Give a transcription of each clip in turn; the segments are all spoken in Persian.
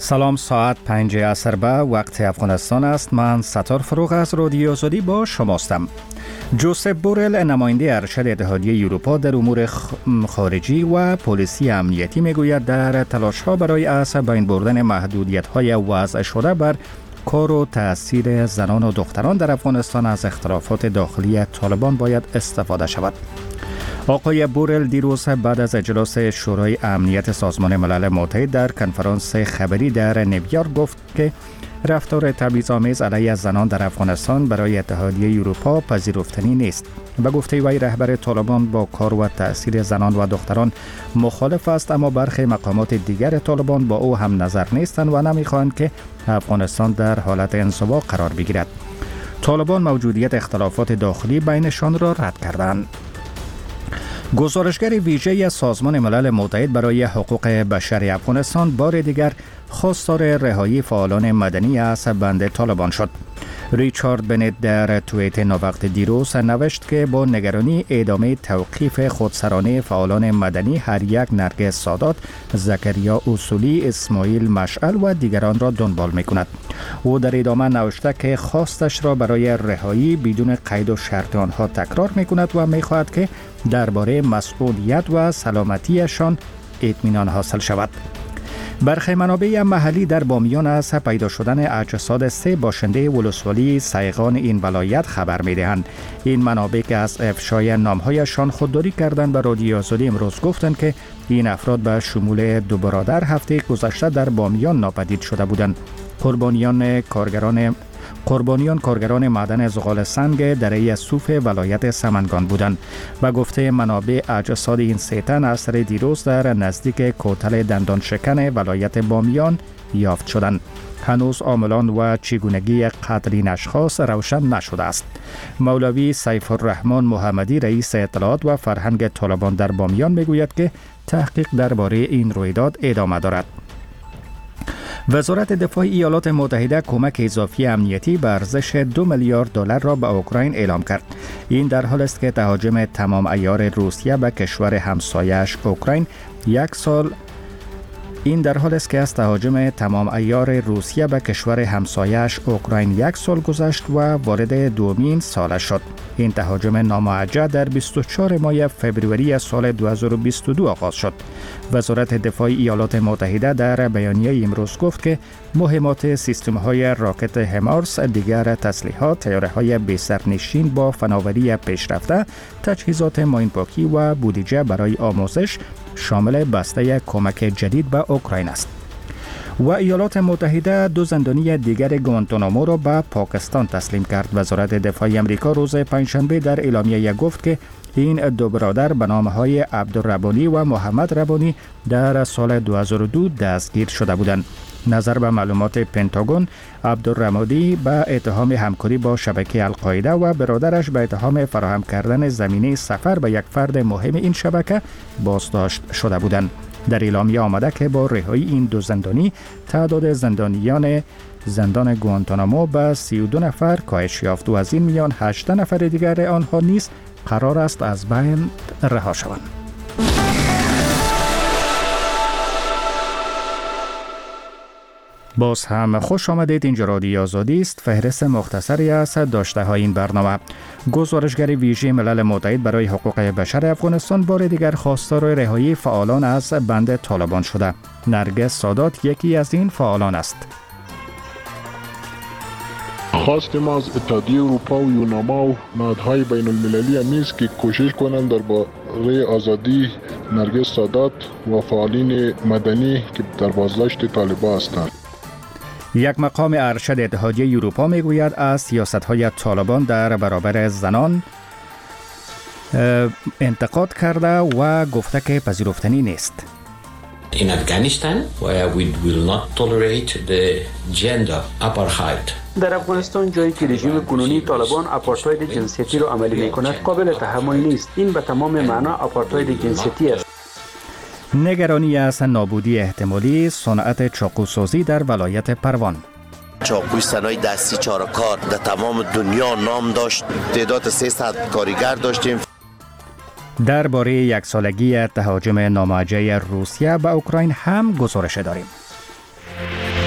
سلام، ساعت 5 عصر به وقت افغانستان است. من ستار فروغ از رادیو آزادی با شماستم. جوزف بورل، نماینده ارشد اتحادیه اروپا در امور خارجی و پلیسی امنیتی، میگوید در تلاش‌ها برای از بین بردن محدودیت‌های وضع شده بر کار و تأثیر زنان و دختران در افغانستان از اختلافات داخلی طالبان باید استفاده شود. آقای بورل دیروز بعد از اجلاس شورای امنیت سازمان ملل متحد در کنفرانس خبری در نیویورک گفت که رفتار تبعیض‌آمیز علیه زنان در افغانستان برای اتحادیه اروپا پذیرفتنی نیست. به گفته وی، رهبر طالبان با کار و تأثیر زنان و دختران مخالف است، اما برخی مقامات دیگر طالبان با او هم نظر نیستند و نمی‌خواهند که افغانستان در حالت انزوا قرار بگیرد. طالبان موجودیت اختلافات داخلی بینشان را رد کردند. گزارشگر ویژه سازمان ملل متحد برای حقوق بشر افغانستان بار دیگر خواستار رهایی فعالان مدنی از بند طالبان شد. ریچارد بنت در توییت ناوقت دیروز نوشت که با نگرانی ادامه توقیف خودسرانه فعالان مدنی هر یک نرگس سادات، زکریا اصولی، اسماعیل مشعل و دیگران را دنبال می‌کند. او در ادامه نوشته که خواستش را برای رهایی بدون قید و شرط آنها تکرار می‌کند و می‌خواهد که درباره مسئولیت و سلامتیشان اطمینان حاصل شود. برخی منابع محلی در بامیان از پیدا شدن اجساد 3 باشنده ولسوالی سیغان این ولایت خبر می‌دهند. این منابع که از افشای نام‌هایشان خودداری کردند به رادیو آزادی امروز گفتند که این افراد به شمول 2 برادر هفته گذشته در بامیان ناپدید شده بودند. قربانیان کارگران معدن زغال سنگ دره صوف ولایت سمنگان بودند. به گفته منابع، اجساد این 3 تن عصر دیروز در نزدیک کوتل دندان شکن ولایت بامیان یافت شدند. هنوز عاملان و چگونگی قتل این اشخاص روشن نشده است. مولوی سیف الرحمن محمدی، رئیس اطلاعات و فرهنگ طالبان در بامیان، میگوید که تحقیق درباره این رویداد ادامه دارد. وزارت دفاع ایالات متحده کمک اضافی امنیتی به ارزش 2 میلیارد دلار را به اوکراین اعلام کرد. این در حال است که تهاجم تمام عیار روسیه به کشور همسایه‌اش اوکراین یک سال گذشت و وارد دومین سال شد. این تهاجم ناموجه در 24 ماه فوریه سال 2022 آغاز شد. وزارت دفاع ایالات متحده در بیانیه امروز گفت که مهمات سیستم‌های راکت همارس، دیگر تسلیحات، طیاره‌های بی‌سرنشین با فناوری پیشرفته، تجهیزات ماینپاکی و بودجه برای آموزش شامل بسته کمک جدید به اوکراین است. و ایالات متحده 2 زندانی دیگر گوانتانامو را به پاکستان تسلیم کرد. وزارت دفاع آمریکا روز پنجشنبه در اعلامیه گفت که این 2 برادر به نام‌های عبدالربانی و محمد ربانی در سال 2002 دستگیر شده بودند. نظر به معلومات پنتاگون، عبدالربانی به اتهام همکاری با شبکه القاعده و برادرش به اتهام فراهم کردن زمینه سفر به یک فرد مهم این شبکه بازداشت شده بودند. در اعلامیه آمده که با رهایی این 2 زندانی تعداد زندانیان زندان گوانتانامو به 32 نفر کاهش یافت و از این میان 18 نفر دیگر آنها نیز قرار است از بین رها شوند. باز هم خوش آمدید. اینجا رادیو آزادی است. فهرست مختصری از داشته های این برنامه. گزارشگر ویژه ملل متحد برای حقوق بشر افغانستان بار دیگر خواستار رهایی فعالان از بند طالبان شده. نرگس سادات یکی از این فعالان است. خواست ما از اتحادیه اروپا و یوناما و نهادهای بین المللی امیز که کوشش کنند درباره آزادی نرگس سادات و فعالین مدنی که در بازداشت طالبان هستند. یک مقام ارشد اتحادیه اروپا میگوید از سیاست‌های طالبان در برابر زنان انتقاد کرده و گفته که پذیرفتنی نیست. In Afghanistan, where we will not tolerate the gender apartheid. در افغانستان جایی که رژیم کنونی طالبان آپارتاید جنسیتی را عملی می‌کند قابل تحمل نیست. این به تمام معنا آپارتاید جنسیتی است. نگرانی از نابودی احتمالی صنعت چاقوسازی در ولایت پروان. چاقوی صنایع دستی چاره‌کار در تمام دنیا نام داشت. تعداد 300 کارگر داشتیم. درباره یک سالگی تهاجم ناموجه روسیه به اوکراین هم گزارش داریم.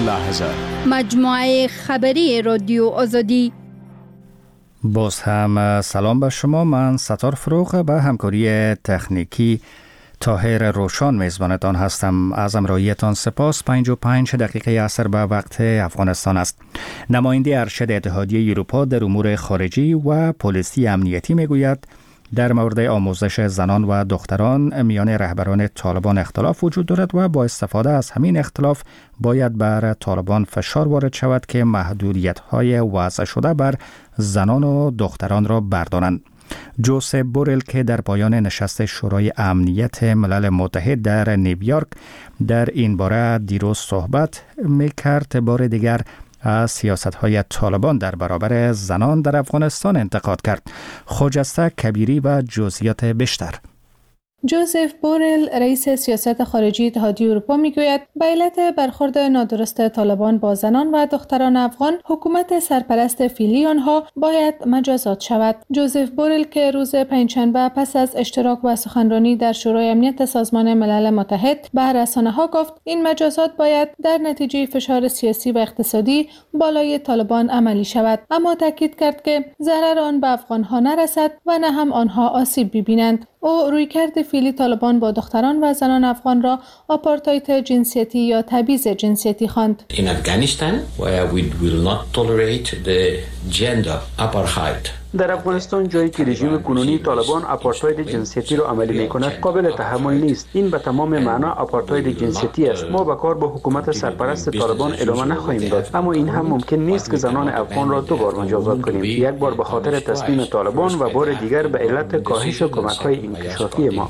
لحظه. مجموعه خبری رادیو آزادی. باز هم سلام به شما. من ستار فروغ به همکاری تکنیکی طاهر روشان میزبانتان هستم. از همراهیتان سپاس. 55 دقیقه عصر به وقت افغانستان است. نماینده ارشد اتحادیه اروپا در امور خارجی و پلیسی امنیتی میگوید در مورد آموزش زنان و دختران میان رهبران طالبان اختلاف وجود دارد و با استفاده از همین اختلاف باید بر طالبان فشار وارد شود که محدودیت‌های وضع شده بر زنان و دختران را بردارند. جوزف بورل که در پایان نشست شورای امنیت ملل متحد در نیویورک در این باره دیروز صحبت می‌کرد، بار دیگر از سیاست‌های طالبان در برابر زنان در افغانستان انتقاد کرد. خجسته کبیری و جزئیات بیشتر. جوزف بورل رئیس سیاست خارجی اتحادیه اروپا میگوید به علت برخورد نادرست طالبان با زنان و دختران افغان حکومت سرپرست فعلی آنها باید مجازات شود. جوزف بورل که روز پنجشنبه پس از اشتراک و سخنرانی در شورای امنیت سازمان ملل متحد به رسانه‌ها گفت این مجازات باید در نتیجه فشار سیاسی و اقتصادی بالای طالبان عملی شود، اما تاکید کرد که ضرر آن به افغان‌ها نرسد و نه هم آنها آسیب ببینند. او رویکرد فعلی طالبان با دختران و زنان افغان را آپارتاید جنسیتی یا تبعیض جنسیتی خواند. In Afghanistan, where we will not tolerate the gender apartheid. در افغانستان جایی که رژیم کنونی طالبان آپارتاید جنسیتی را عملی می‌کند قابل تحمل نیست. این به تمام معنا آپارتاید جنسیتی است. ما به کار با حکومت سرپرست طالبان ادامه نخواهیم داد، اما این هم ممکن نیست که زنان افغان را دو بار مجازات کنیم، یک بار به خاطر تصمیم طالبان و بار دیگر به علت کاهش کمک‌های انکشافی ما.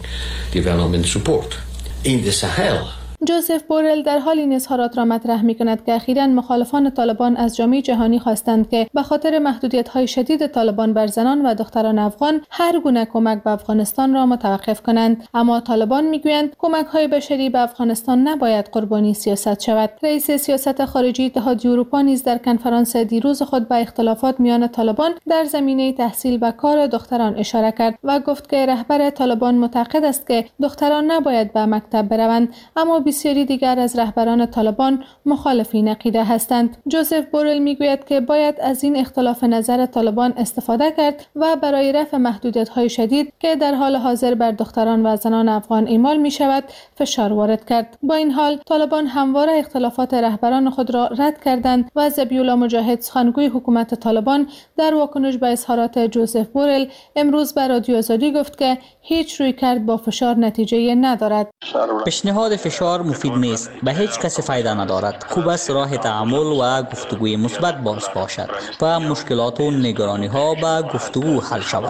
جوزف بورل در حال این اظهارات را مطرح می‌کند که اخیراً مخالفان طالبان از جامعه جهانی خواستند که به خاطر محدودیت‌های شدید طالبان بر زنان و دختران افغان هر گونه کمک به افغانستان را متوقف کنند، اما طالبان می‌گویند کمک‌های بشری به افغانستان نباید قربانی سیاست شود. رئیس سیاست خارجی اتحادیه اروپا نیز در کنفرانس دیروز خود به اختلافات میان طالبان در زمینه تحصیل و کار دختران اشاره کرد و گفت که رهبر طالبان معتقد است که دختران نباید به مکتب بروند، اما بسیاری دیگر از رهبران طالبان مخالف این عقیده هستند. جوزف بورل میگوید که باید از این اختلاف نظر طالبان استفاده کرد و برای رفع محدودیت‌های شدید که در حال حاضر بر دختران و زنان افغان اعمال می شود فشار وارد کرد. با این حال طالبان همواره اختلافات رهبران خود را رد کردند و ذبیح الله مجاهد سخنگوی حکومت طالبان در واکنش به اظهارات جوزف بورل امروز به رادیو آزادی گفت که هیچ رویکرد با فشار نتیجه ندارد. پیشنهاد فشار مفید نیست، به هیچ کسی فایده ندارد. خوب است راه تعامل و گفتگوی مثبت باز باشد و مشکلات و نگرانی ها به گفتگو حل شود.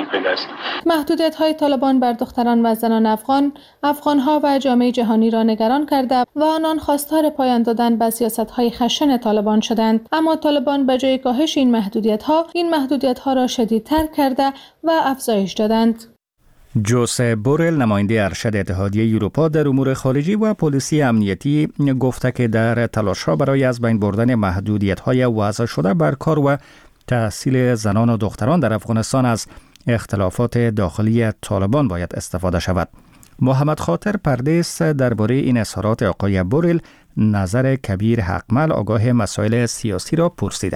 محدودیت های طالبان بر دختران و زنان افغان ها و جامعه جهانی را نگران کرده و آنان خواستار پایان دادن به سیاست های خشن طالبان شدند، اما طالبان به جای کاهش این محدودیت ها را شدیدتر کرده و افزایش دادند. جوزف بورل نماینده ارشد اتحادیه اروپا در امور خارجی و پلیسی امنیتی گفته که در تلاش‌ها برای از بین بردن محدودیت‌های وضع شده بر کار و تحصیل زنان و دختران در افغانستان از اختلافات داخلی طالبان باید استفاده شود. محمد خاطر پردیس درباره این اظهارات آقای بورل نظر کبیر حقمل آگاه مسائل سیاسی را پرسیده.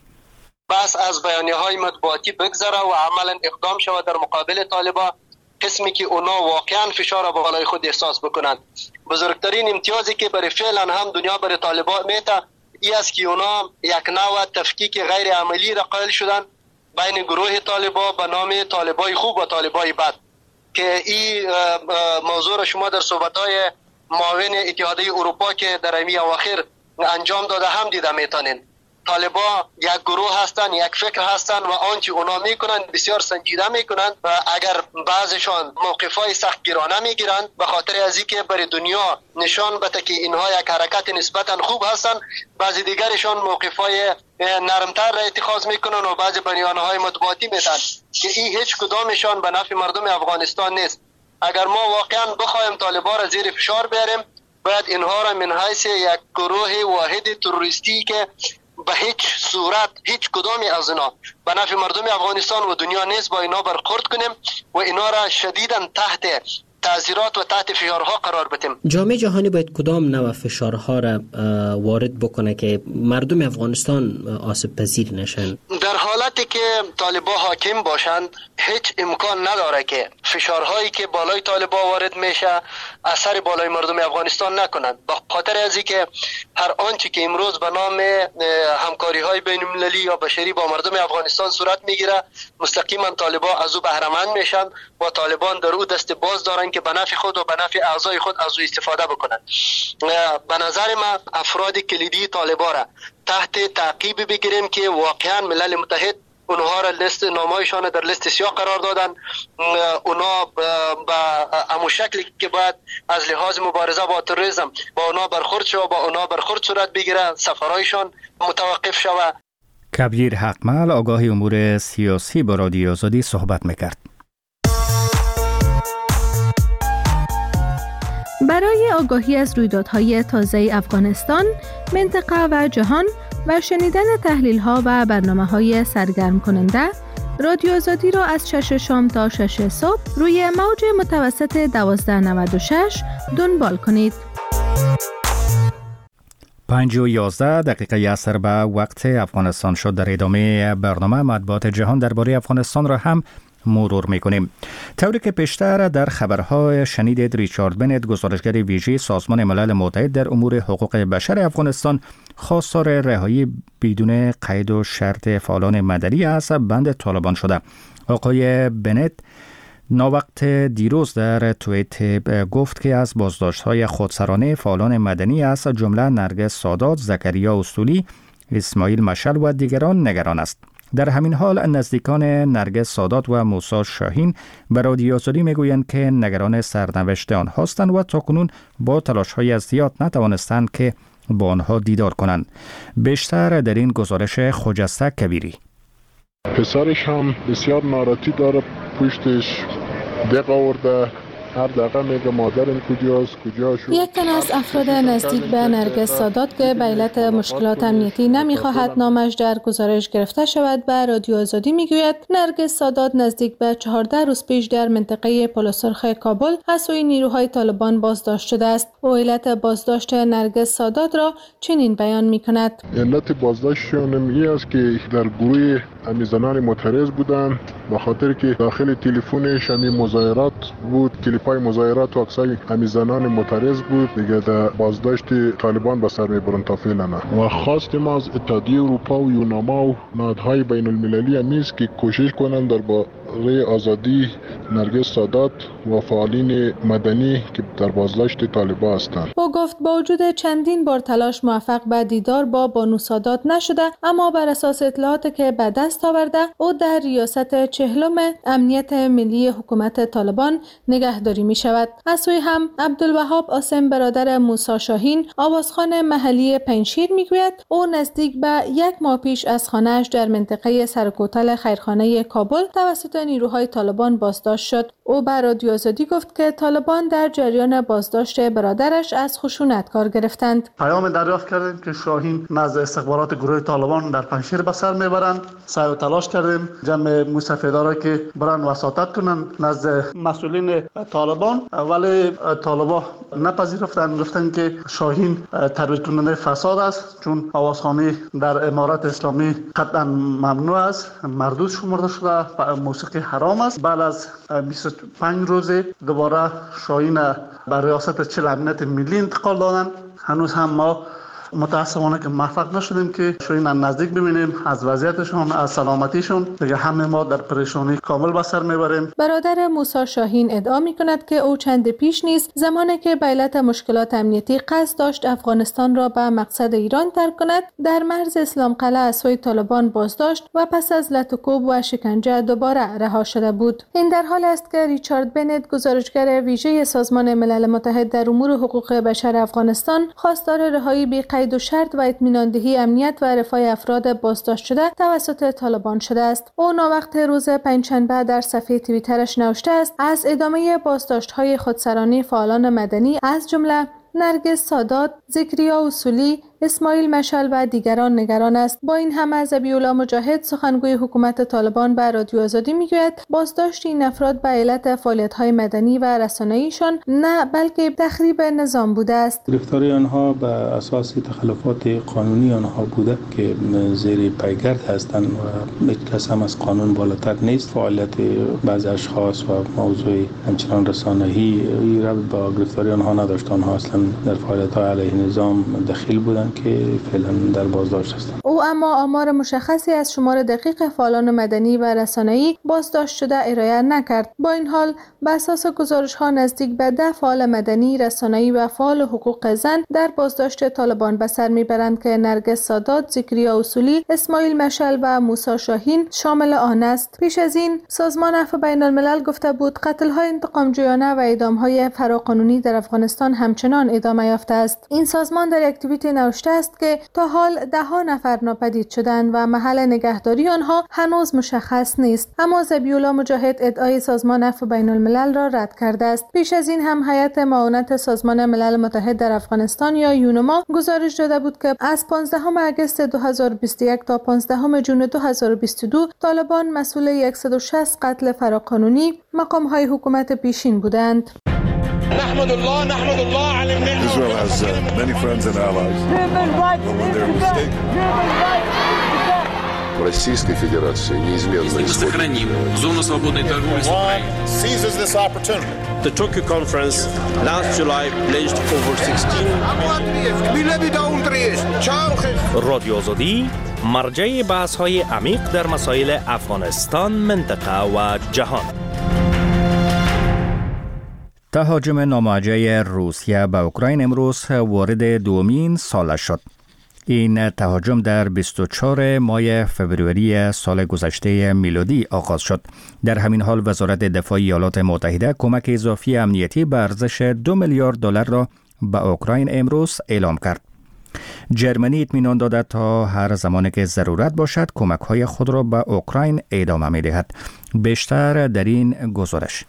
بس از بیانیه‌های مطبوعاتی بگذره و عملاً اقدام شود در مقابل طالبان، قسمی که اونا واقعا فشار بالای خود احساس بکنند. بزرگترین امتیازی که برای فعلا هم دنیا برای طالبان میته ای است که اونا یک نوع تفکیک غیر عملی را قائل شدن بین گروه طالبان به نام طالبای خوب و طالبای بد، که این موضوع را شما در صحبت‌های معاون اتحادیه اروپا که در این اواخر انجام داده هم دیده میتونین. طالبان یک گروه هستند، یک فکر هستند و آنچه اونا میکنند بسیار سنجیده میکنند و اگر بعضشان موقفای سختگیرانه میگیرند به خاطر از اینکه برای دنیا نشان بده که اینها یک حرکت نسبتا خوب هستند، بعضی دیگرشان موقفای نرمتر را اتخاذ میکنند و بعضی بیانهای مطبوعاتی میدن که این هیچ کدامشان به نفع مردم افغانستان نیست. اگر ما واقعا بخوایم طالبان را زیر فشار بیاریم، باید اینها را من حیث یک گروه واحد تروریستی که به هیچ صورت هیچ کدامی از اینا به نفع مردم افغانستان و دنیا نیست با اینا برخورد کنیم و اینا را شدیداً تحت تعزیرات و تحت فشارها قرار بدیم. جامعه جهانی باید کدام نوع فشارها را وارد بکنه که مردم افغانستان آسیب پذیر نشن؟ در حالتی که طالبان حاکم باشند هیچ امکان نداره که فشارهایی که بالای طالبان وارد میشه اثر بالای مردم افغانستان نکنند، به خاطر از اینکه هر آنچه که امروز به نام همکاری های بین المللی یا بشری با مردم افغانستان صورت میگیره مستقیما طالبان از او بهره مند میشن و طالبان در او دست باز دارن که به نفع خود و به نفع اعضای خود از او استفاده بکنن. به نظر من افراد کلیدی طالبان را تحت تعقیب بگیریم که واقعا ملل متحد اونها را لیست نامایشان در لیست سیاه قرار دادن. اونها به همون شکلی که باید از لحاظ مبارزه با تروریسم با اونها برخورد شود، با اونها برخورد صورت بگیره، سفرهایشان متوقف شود. کبیر حقمل آگاه امور سیاسی با رادیو آزادی صحبت میکرد. برای آگاهی از رویدادهای تازه افغانستان، منطقه و جهان و شنیدن تحلیل‌ها و برنامه‌های سرگرم کننده، رادیو آزادی را از 6 شام تا 6 صبح روی موج متوسط 1296 دنبال کنید. 5:11 عصر به وقت افغانستان شد. در ادامه برنامه مطبوعات جهان درباره افغانستان را هم مرور میکنیم. طوری که پیشتر در خبرها شنیدید، ریچارد بنت، گزارشگر ویژه سازمان ملل متحد در امور حقوق بشر افغانستان، خواستار رهایی بدون قید و شرط فعالان مدنی از بند طالبان شده. آقای بنت ناوقت دیروز در توییت گفت که از بازداشت‌های خودسرانه فعالان مدنی از جمله نرگس سادات، زکریا اصولی، اسماعیل مشعل و دیگران نگران است. در همین حال نزدیکان نرگس سادات و موسی شاهین به رادیو آزادی میگویند که نگران سرنوشت آنها هستند و تاکنون با تلاش‌های زیاد نتوانستند که با آنها دیدار کنند. بیشتر در این گزارش خجسته کبیری. پسرش هم بسیار ناراحتی داره، پشتش دق آورده، هر دقیقه میگه مادرم کجاست، کجا شد. یک تن از افراد نزدیک به نرگس سادات که به علت مشکلات امنیتی نمیخواهد نامش در گزارش گرفته شود به رادیو آزادی میگوید نرگس سادات نزدیک به 14 روز پیش در منطقه پل سرخ کابل از سوی نیروهای طالبان بازداشت شده است. او علت بازداشت نرگس سادات را چنین بیان میکند: علت بازداشتشون این است که در گروه زنان معترض بودن، به خاطر که داخل تلفنش همین مظاهرات بود، کلیپای مظاهرات و عکسای همین زنان معترض بود. دیگه در بازداشت طالبان به سر میبرن تا فعلا. و خواست ما از اتحادیه اروپا و یونما و نهادهای بین المللی است که کوشش کنند درباره آزادی نرگس سادات و فعالین مدنی که در بازداشت طالبان هستند. او گفت با وجود چندین بار تلاش موفق به دیدار با بانو سادات نشده، اما بر اساس اطلاعاتی که به دست آورده او در ریاست 40 امنیت ملی حکومت طالبان نگهداری می شود. از سوی هم عبدالوهاب عاصم برادر موسی شاهین، آوازخوان محلی پنجشیر میگوید او نزدیک به 1 ماه پیش از خانه‌اش در منطقه سرکوتل خیرخانه کابل توسط نیروهای طالبان بازداشت شد. او به رادیو آزادی گفت که طالبان در جریان بازداشت برادرش از خشونت کار گرفتند. پیام دریافت کردیم که شاهین نزد استخبارات گروه طالبان در پنجشیر به سر میبرند. سعی و تلاش کردیم جمع مستفیدارا که برن وساطت کنند نزد مسئولین طالبان، ولی طالبان نپذیرفتند، گفتند که شاهین ترویج کننده فساد است، چون آوازخوانی در امارات اسلامی قطعا ممنوع است، مردود شمرده شده، موسیقی حرام است. بعد از 25 روز دوباره شاهین به ریاست 40 امنیت ملی انتقال دادند. هنوز هم ما متاسفانه که موفق نشدیم که شاهین نزدیک ببینیم، از وضعیتشون، از سلامتیشون. دیگه همه ما در پریشانی کامل به سر میبریم. برادر موسی شاهین ادعا میکند که او چند پیش نیست زمانی که به علت مشکلات امنیتی قصد داشت افغانستان را به مقصد ایران ترک کند، در مرز اسلام قلعه از سوی طالبان بازداشت و پس از لطوکوب و شکنجه دوباره رها شده بود. این در حالی است که ریچارد بنت، گزارشگر ویژه سازمان ملل متحد در امور حقوق بشر افغانستان، خواستار رهایی بی قید و شرط و اطمیناندهی امنیت و رفاه افراد بازداشت شده توسط طالبان شده است. او ناوقت روز پنجشنبه در صفحه توییترش نوشته است: از ادامه بازداشت‌های خودسرانه فعالان مدنی از جمله نرگس سادات، زکریا اصولی، اسماعیل مشعل و دیگران نگران است. با این همه ذبیح‌الله مجاهد سخنگوی حکومت طالبان به رادیو آزادی میگوید بازداشت این افراد به علت فعالیت‌های مدنی و رسانه‌ایشان نه بلکه تخریب نظام بوده است. گرفتاری آنها به اساس تخلفات قانونی آنها بوده که زیر پیگرد هستند و هیچ کس هم از قانون بالاتر نیست. فعالیت بعضی اشخاص و موضوع همچنان رسانه‌ای ربط با گرفتاری آنها نداشت. آنها اصلا در فعالیت‌های علیه نظام دخیل بودند که فعلا در بازداشت هستند. او اما آمار مشخصی از شمار دقیق فعالان مدنی و رسانه‌ای بازداشت شده ارائه نکرد. با این حال بر اساس گزارش‌ها نزدیک به 10 فعال مدنی، رسانه‌ای و فعال حقوق زن در بازداشت طالبان به سر می‌برند که نرگس سادات، زکریا اصولی، اسماعیل مشعل و موسی شاهین شامل آن است. پیش از این سازمان عفو بین‌الملل گفته بود قتل‌های انتقام‌جویانه و اعدام‌های فراقانونی در افغانستان همچنان ادامه یافته است. این سازمان در یک توییت نوشته است که تا حال 10 نفر ناپدید شدند و محل نگهداری آنها هنوز مشخص نیست. اما ذبیح‌الله مجاهد ادعای سازمان عفو بین‌الملل را رد کرده است. پیش از این هم هیئت معاونت سازمان ملل متحد در افغانستان یا یونما گزارش داده بود که از 15 اگست 2021 تا 15 ژوئن 2022 طالبان مسئول 160 قتل فراقانونی مقام‌های حکومت پیشین بودند. نحمد الله على النعمة. Israel has many friends and allies. When they're mistaken. Российской Федерации неизменно сохраним зону свободной торговли с Украиной. Seizes this opportunity. The Tokyo conference last July pledged over 16 رادیو آزادی مرجع بحث‌های عمیق در مسائل افغانستان، منطقه و جهان. تهاجم ناموجه روسیه به اوکراین امروز وارد دومین سالش شد. این تهاجم در 24 ماه فوریه سال گذشته میلادی آغاز شد. در همین حال وزارت دفاع ایالات متحده کمک اضافی امنیتی به ارزش 2 میلیارد دلار را به اوکراین امروز اعلام کرد. جرمنی اطمینان داده تا هر زمانی که ضرورت باشد کمک‌های خود را به اوکراین ادامه می‌دهد. بیشتر در این گزارش.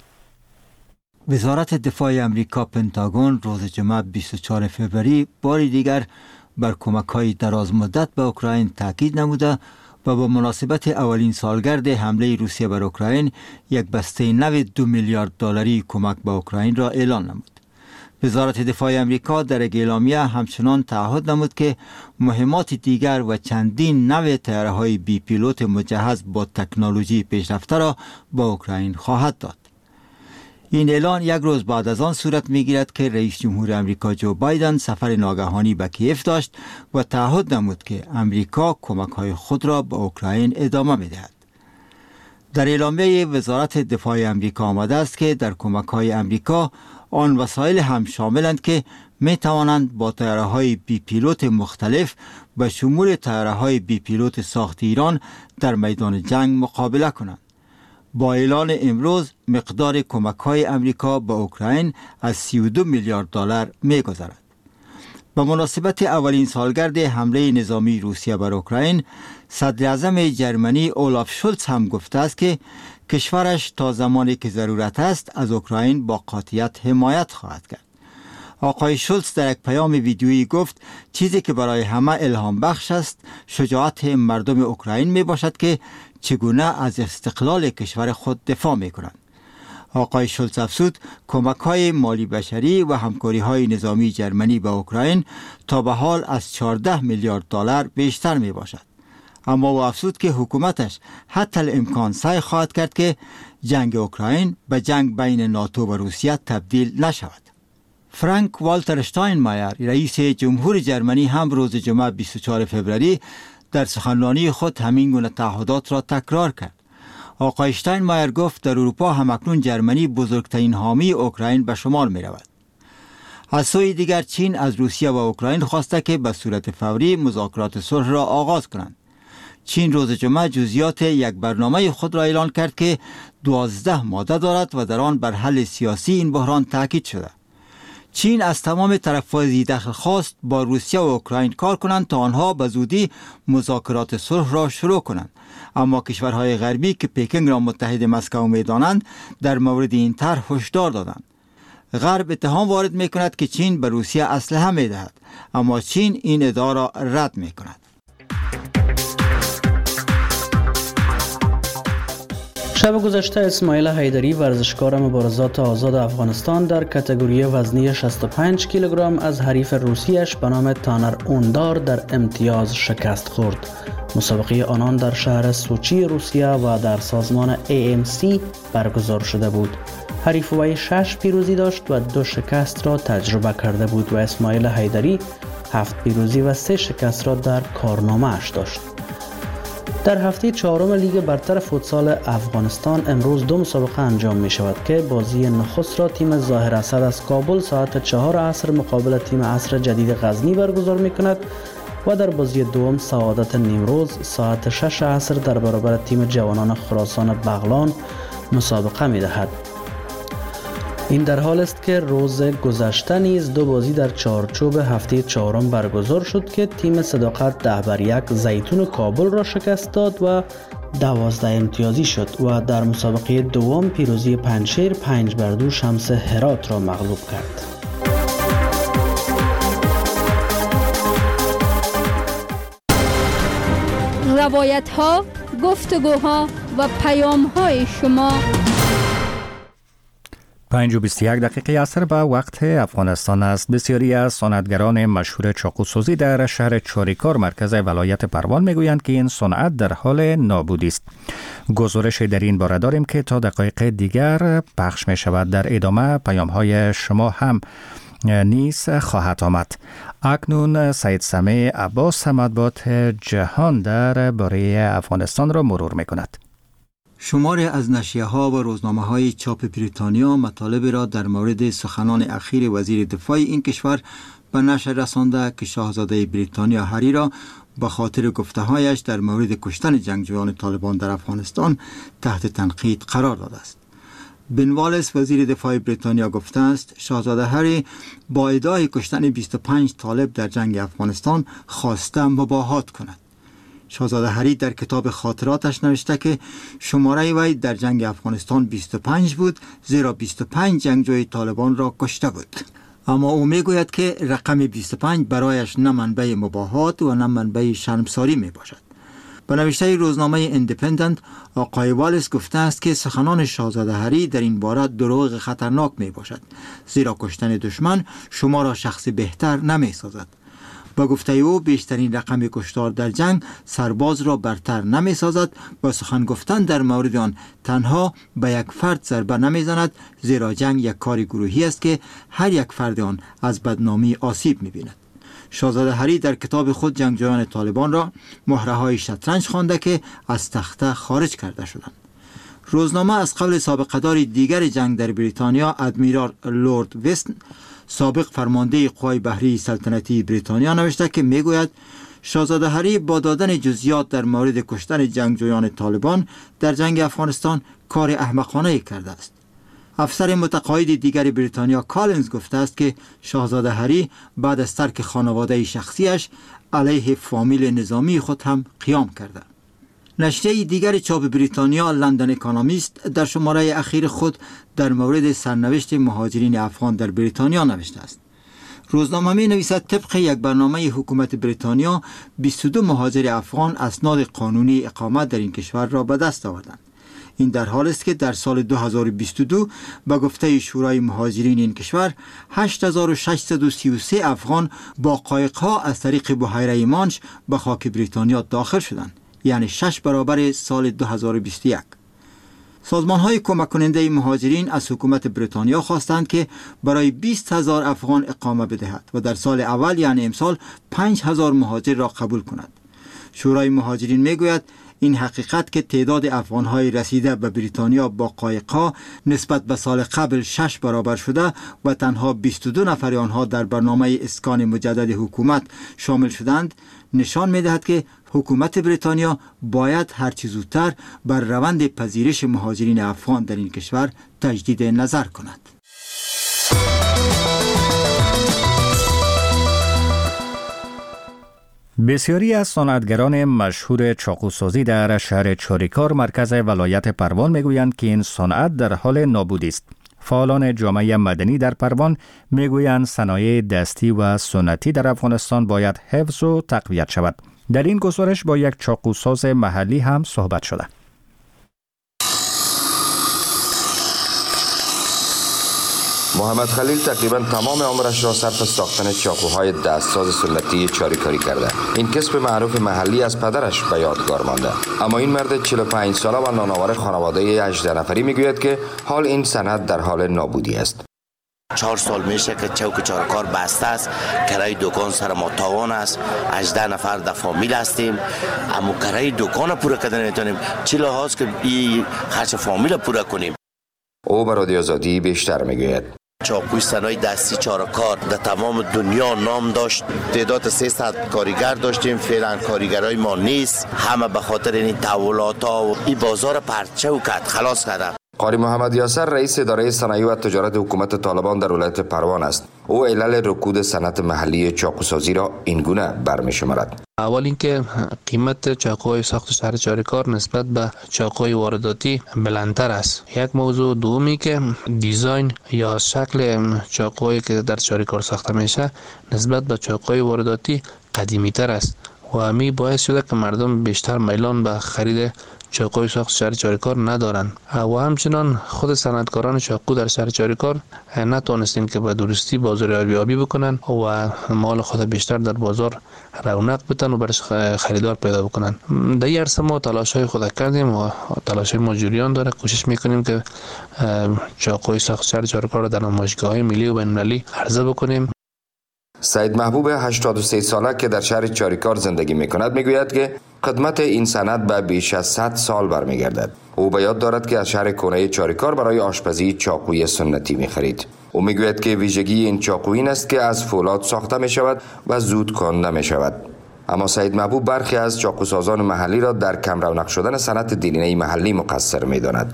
وزارت دفاع امریکا پنتاگون روز جمعه 24 فوریه بار دیگر بر کمک‌های دراز مدت به اوکراین تاکید نموده و با مناسبت اولین سالگرد حمله روسیه بر اوکراین یک بسته نو 2 میلیارد دلاری کمک به اوکراین را اعلان نمود. وزارت دفاع امریکا در یک اعلامیه همچنان تعهد نمود که مهمات دیگر و چندین نوع طیاره‌های بی پیلوت مجهز با تکنولوژی پیشرفته را به اوکراین خواهد داد. این اعلان یک روز بعد از آن صورت می‌گیرد که رئیس جمهور امریکا جو بایدن سفر ناگهانی به کیف داشت و تعهد نمود که امریکا کمک‌های خود را به اوکراین ادامه می‌دهد. در اعلامیه وزارت دفاع امریکا آمده است که در کمک‌های امریکا آن وسایل هم شاملند که می‌توانند با طیاره‌های بی پیلوت مختلف به شمول طیاره‌های بی پیلوت ساخت ایران در میدان جنگ مقابله کنند. با اعلان امروز مقدار کمک‌های امریکا به اوکراین از 32 میلیارد دلار می‌گذرد. به مناسبت اولین سالگرد حمله نظامی روسیه بر اوکراین، صدر اعظم جرمنی اولاف شولز هم گفته است که کشورش تا زمانی که ضرورت است از اوکراین با قاطعیت حمایت خواهد کرد. آقای شولز در یک پیام ویدیویی گفت چیزی که برای همه الهام بخش است شجاعت مردم اوکراین می باشد که چگونه از استقلال کشور خود دفاع می کنند. آقای شولز افزود کمک‌های مالی بشری و همکاری‌های نظامی جرمنی به اوکراین تا به حال از 14 میلیارد دلار بیشتر می باشد. اما او افزود که حکومتش حتی الامکان سعی خواهد کرد که جنگ اوکراین به جنگ بین ناتو و روسیه تبدیل نشود. فرانک والتر اشتاینمایر رئیس جمهور جرمنی هم روز جمعه 24 فوریه در سخنرانی خود همین گونه تعهدات را تکرار کرد. آقای اشتاینمایر گفت در اروپا همکنون جرمنی بزرگترین حامی اوکراین به شمار می رود. از سوی دیگر چین از روسیه و اوکراین خواسته که به صورت فوری مذاکرات صلح را آغاز کنند. چین روز جمعه جزئیات یک برنامه خود را اعلان کرد که 12 ماده دارد و در آن بر حل سیاسی این بحران تاکید شده. چین از تمام طرف‌های دخل خواست با روسیه و اوکراین کار کنند تا آنها به زودی مذاکرات صلح را شروع کنند. اما کشورهای غربی که پکینگ را متحد مسکو می‌دانند در مورد این طرح هشدار دادند. غرب اتهام وارد می کند که چین به روسیه اسلحه می دهد، اما چین این ادعا را رد می کند. شب گذشته اسماعیل حیدری ورزشکار مبارزات آزاد افغانستان در کاتگوری وزنی 65 کیلوگرم از حریف روسیش به نام تانر اوندار در امتیاز شکست خورد. مسابقه آنان در شهر سوچی روسیه و در سازمان AMC برگزار شده بود. حریف وی 6 پیروزی داشت و 2 شکست را تجربه کرده بود و اسماعیل حیدری 7 پیروزی و 3 شکست را در کارنامه اش داشت. در هفته 4 لیگ برتر فوتسال افغانستان امروز 2 مسابقه انجام می شود که بازی نخست را تیم ظاهر اسد از کابل ساعت 4 عصر مقابل تیم عصر جدید غزنی برگزار می کند و در بازی دوم سعادت نیمروز ساعت 6 عصر در برابر تیم جوانان خراسان بغلان مسابقه می دهد. این در حال است که روز گذشته نیز 2 بازی در چارچوب هفته 4 برگزار شد که تیم صداقت 10-1 زیتون کابل را شکست داد و 12 امتیازی شد و در مسابقه دوم پیروزی پنجشیر 5-2 شمس هرات را مغلوب کرد. روایت ها، گفتگوها و پیام های شما. 5:21 عصر به وقت افغانستان است. بسیاری از صنعتگران مشهور چاقوسازی در شهر چاریکار مرکز ولایت پروان میگویند که این صنعت در حال نابودی است. گزارش در این باره داریم که تا دقایق دیگر پخش می شود. در ادامه پیام های شما هم نیز خواهد آمد. اکنون سید سمیع عباس مطبوعات جهان در باره افغانستان را مرور می کند. شماری از نشریه‌ها و روزنامه‌های چاپ بریتانیا مطالب را در مورد سخنان اخیر وزیر دفاع این کشور به نشر رسانده که شاهزاده بریتانیا هری را به خاطر گفته‌هایش در مورد کشتن جنگجویان طالبان در افغانستان تحت تنقید قرار داده است. بن والس وزیر دفاع بریتانیا گفته است شاهزاده هری با ادعای کشتن 25 طالب در جنگ افغانستان خواسته مباهات کند. شاهزاده هری در کتاب خاطراتش نوشته که شماره وی در جنگ افغانستان 25 بود، زیرا 25 جنگجوی طالبان را کشته بود. اما او میگوید که رقم 25 برایش نه منبع مباهات و نه منبع شرمساری می باشد. به نوشته روزنامه ایندیپندنت آقای والس گفته است که سخنان شاهزاده هری در این باره دروغ خطرناک می باشد، زیرا کشتن دشمن شما را شخص بهتر نمی سازد. با گفته او بیشترین رقم کشتار در جنگ سرباز را برتر نمی سازد و سخن گفتن در مورد آن تنها به یک فرد ضربه نمی زند، زیرا جنگ یک کار گروهی است که هر یک فرد آن از بدنامی آسیب می بیند. شاهزاده هری در کتاب خود جنگجویان طالبان را مهره های شطرنج خوانده که از تخته خارج کرده شدند. روزنامه از قبل سابقه‌دار دیگر جنگ در بریتانیا ادمیرال لورد وستن سابق فرمانده قوای بحری سلطنتی بریتانیا نوشته که میگوید شاهزاده هری با دادن جزئیات در مورد کشتن جنگجویان طالبان در جنگ افغانستان کار احمقانه کرده است. افسر متقاعد دیگر بریتانیا کالینز گفته است که شاهزاده هری بعد از ترک خانواده شخصیش علیه فامیل نظامی خود هم قیام کرده. نشریه دیگر چاپ بریتانیا لندن اکانومیست در شماره اخیر خود در مورد سرنوشت مهاجرین افغان در بریتانیا نوشته است. روزنامه می نویسد طبق یک برنامه حکومت بریتانیا 22 مهاجر افغان اسناد قانونی اقامت در این کشور را به دست آوردند. این در حال است که در سال 2022 به گفته شورای مهاجرین این کشور 8633 افغان با قایق‌ها از طریق بحیره مانش به خاک بریتانیا داخل شدند، یعنی 6 برابر سال 2021. سازمان‌های کمک کننده مهاجرین از حکومت بریتانیا خواستند که برای 20,000 افغان اقامه بدهد و در سال اول یعنی امسال 5,000 مهاجر را قبول کند. شورای مهاجرین میگوید این حقیقت که تعداد افغان‌های رسیده به بریتانیا با قایق‌ها نسبت به سال قبل 6 برابر شده و تنها 22 نفر آنها در برنامه اسکان مجدد حکومت شامل شدند نشان می‌دهد که حکومت بریتانیا باید هرچه زودتر بر روند پذیرش مهاجرین افغان در این کشور تجدید نظر کند. بسیاری از صنعتگران مشهور چاقوسازی در شهر چاریکار مرکز ولایت پروان میگویند که این صنعت در حال نابودی است. فعالان جامعه مدنی در پروان میگویند صنایع دستی و سنتی در افغانستان باید حفظ و تقویت شود. در این گزارش با یک چاقوساز محلی هم صحبت شده. محمد خلیل تقریبا تمام عمرش را صرف ساختن چاقوهای دستساز سنتی چاریکاری کرده. این کسب معروف محلی از پدرش به یادگار مانده. اما این مرد 45 ساله و نانآور خانواده 18 نفری میگوید که حال این صنعت در حال نابودی است. 4 سال میشه که چوک چارکار بسته است، کرای دکان سر ما تاوان است، 18 نفر در فامیل هستیم، اما کرای دکان پورا کردن نمیتونیم، چی لحاظ که این خرج فامیل پورا کنیم. او به رادیو آزادی بیشتر میگوید. چاقوی صنایع دستی چارکار در تمام دنیا نام داشت. تعداد 300 کارگر داشتیم، فعلا کارگرای ما نیست، همه به خاطر این تحولات ها و این بازار پرچه و کت خلاص کرده. قاری محمد یاسر رئیس اداره صنایع و تجارت حکومت طالبان در ولایت پروان است. او علل رکود صنعت محلی چاقوسازی را این گونه برمی‌شمارد. اول اینکه قیمت چاقوی ساخت شهر چاریکار نسبت به چاقوی وارداتی بلندتر است. یک موضوع دومی که دیزاین یا شکل چاقویی که در چاریکار ساخته میشه نسبت به چاقوی وارداتی قدیمی تر است و همین باعث شده که مردم بیشتر میلان به خرید چاقوی ساخت شهر چاریکار ندارن و همچنان خود صنعتکاران چاقو در شهر چاریکار نتونستین که به درستی بازار ارزیابی بکنن و مال خود بیشتر در بازار رونق بتن و برش خریدار پیدا بکنن. در این عرصه ما تلاش‌های خود کردیم و تلاش‌های ما جریان داره. کوشش میکنیم که چاقوی ساخت شهر چاریکار را در نمایشگاه‌های ملی و بین‌المللی عرضه بکنیم. سید محبوب 83 ساله که در شهر چاریکار زندگی میکند میگوید که خدمت این صنعت به بیش از 100 سال برمیگردد. او به یاد دارد که از شهر کنه چاریکار برای آشپزی چاقوی سنتی میخرید. او میگوید که ویژگی این چاقو این است که از فولاد ساخته میشود و زود کنده میشود. اما سید محبوب برخی از چاقوسازان محلی را در کم رونق شدن صنعت دیرینه محلی مقصر میداند.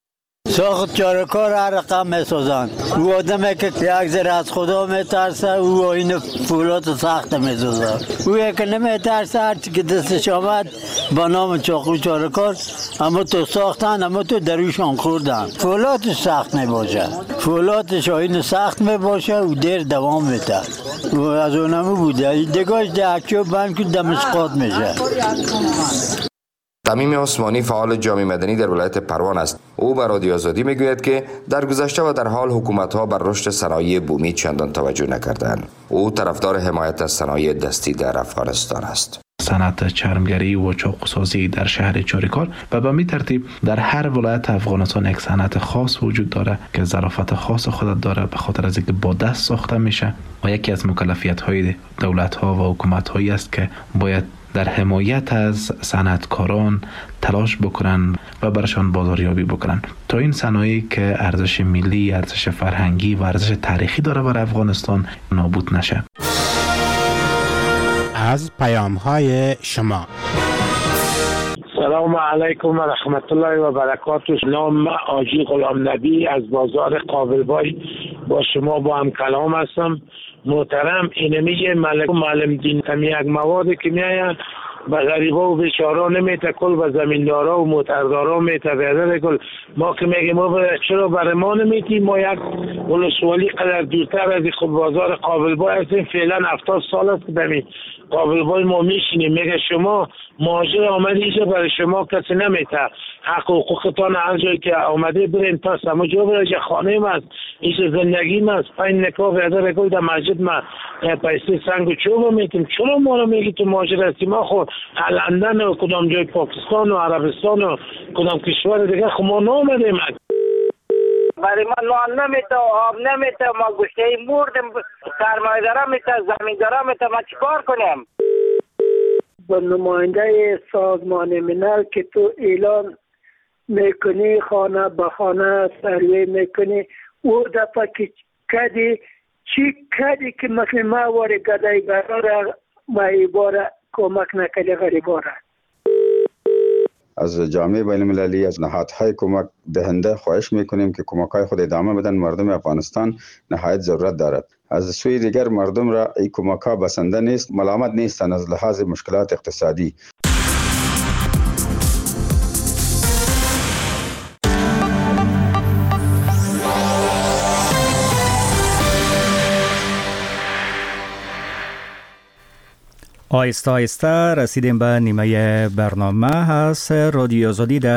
ساخت چارکار هر رقم میسازن. او آدمی که یک ذره از خدا میترسه او این فولاد سخت میسازه. او یک نمیترسه هرچی که دستش آمد با نام چاقو چارکار اما تو ساختن اما تو درویشان خوردن. فولادش سخت میباشه. فولادش این سخت میباشه و دیر دوام میده. و از اونمو بوده. دگاش دهکیو بند که دمشقات میشه. تمیم عثمانی فعال جامعه مدنی در ولایت پروان است. او به رادیو آزادی میگوید که در گذشته و در حال حکومت‌ها بر رشد صنایع بومی چندان توجه نکردند. او طرفدار حمایت از صنایع دستی در افغانستان است. صنعت چرمگری و چاقوسازی در شهر چاریکار و به همین ترتیب در هر ولایت افغانستان یک صنعت خاص وجود داره که ظرافت خاص خود داره به خاطر از اینکه با دست ساخته میشه و یکی از مکلفیت‌های دولت‌ها و حکومت‌هایی است که باید در حمایت از صنعتکاران تلاش بکنن و برشان بازاریابی بکنن تا این صنایعی که ارزش ملی، ارزش فرهنگی و ارزش تاریخی داره برای افغانستان نابود نشه. از پیام‌های شما. سلام علیکم و رحمت الله و برکاته. نام آجی غلام نبی از بازار قابلبای با شما با هم کلام هستم. محترم اینمی معلم دین کمی یک موادی که میاین به غریبا و بیچارا نمیته کل به زمیندارا و موتردارا میته بیادر کل. ما که میگیم چرا برای ما نمیتی؟ ما یک ولسوالی قدر دورتر از خود بازار قابلبای هستیم. فعلا 70 سال است که دمی قابلبای ما میشینیم. میگه شما مهاجر آمده اینجا برای شما کسی نمیته. حق و حقوقتان هر جایی که آمده برین پس اما جا برای خانه ما است. اینجا زندگی ما است. پین نکاح بیادر کل در مسجد ما پیسه سنگ و چوب میتیم. چرا ما رو میگی تو مهاجر هستی؟ ما خود لندن و کدام جای پاکستان و عربستان و کدام کشور دیگه خب ما نامدیم. برای ما نان نمیته و آب نمیته. ما گوشته مردم. سرمایه‌دارا میته، زمیندارا میته. ما چیکار کنیم؟ با نماینده سازمان ملل که تو اعلان میکنی خانه به خانه سروی میکنی او دفعه که کدی چی کدی که مثل ما واره گدای براره ما ایباره کمک نکلی غریباره. از جامعه بین المللی از نهادهای کمک دهنده خواهش میکنیم که کمک‌های خود ادامه بدن. مردم افغانستان نهایت ضرورت دارد. از سوی دیگر مردم را این کمک‌ها بسنده نیست، ملامت نیستند از لحاظ مشکلات اقتصادی. آهسته آهسته رسیدیم به نیمه برنامه هست رادیو آزادی در